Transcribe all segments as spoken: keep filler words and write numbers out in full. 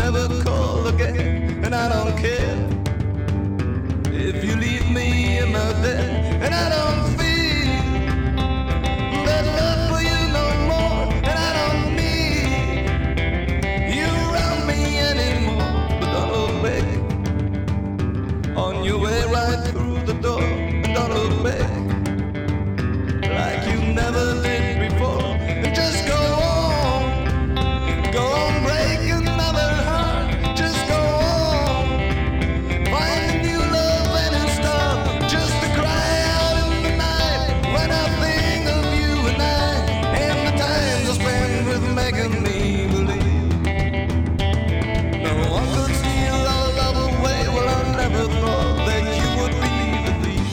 never call again, and I don't care if you leave me in my bed, and I don't feel that love for you no more, and I don't need you around me anymore. But don't look back on your way right through the door, and don't look back like you never did before, and just go on, go on, break another heart, just go on, find a new love and a star, just to cry out in the night when I think of you and I, and the times I spend with making me believe no one could steal our love away. Well, I never thought that you would be the thief.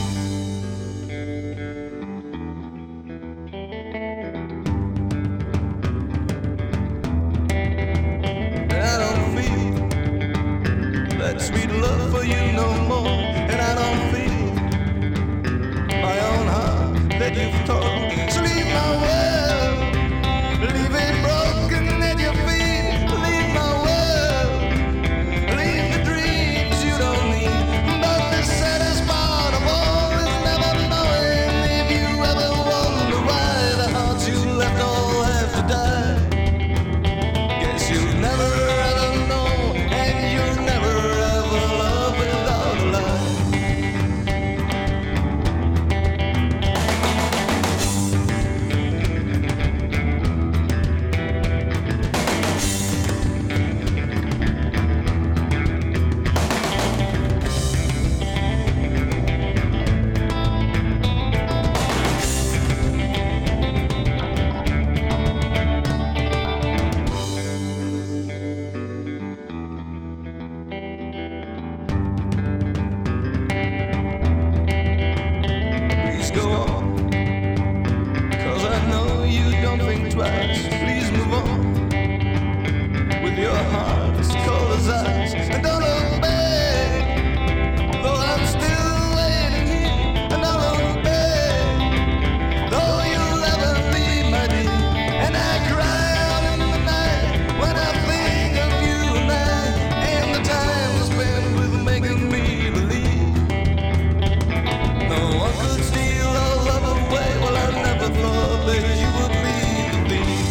I don't feel that sweet love for you no more, and I don't feel my own heart that you've torn. So leave my world, leave it broken at your feet. Leave my world, leave the dreams you don't need. But the saddest part of all is never knowing if you ever wonder why the hearts you left all have to die. Guess you'll never ever know, and you'll never ever love without a lie. Please go on, 'cause I know you don't think twice. Please move on with your heart as cold as ice, and don't look back, though I'm still waiting here, and don't look back, though you'll never be my dear, and I cry out in the night when I think of you and I, and the time I spend with making me believe no one could steal our love away. Well, I never thought that you would be the thief.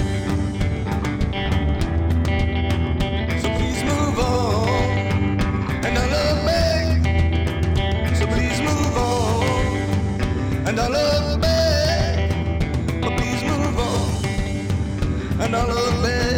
So please move on, and I look back. So please move on, and I look back. But please move on, and I look back.